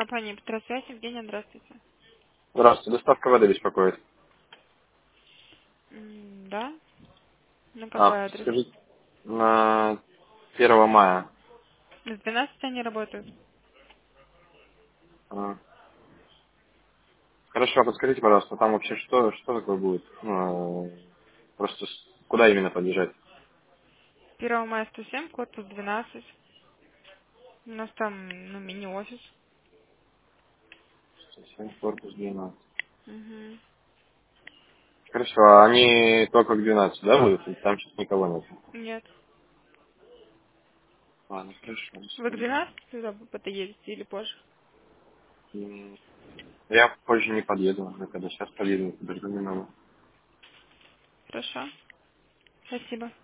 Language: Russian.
Компания Петросвязь, Евгения, здравствуйте. Здравствуйте, доставка воды беспокоит. Да? На какой адрес? Скажите, на 1 мая. С 12 они работают. А, Хорошо, а подскажите, пожалуйста, там вообще что такое будет? Просто куда именно подъезжать? 1 мая 107, корпус 12. У нас там, мини-офис. 7, корпус 12. Угу. Хорошо, а они только к 12, да, будут? Или там сейчас никого нет? Нет. Ладно, хорошо. До Вы к свидания. 12 сюда подъедете или позже? Я позже не подъеду, я когда сейчас подъеду, подожду немного. Хорошо. Спасибо.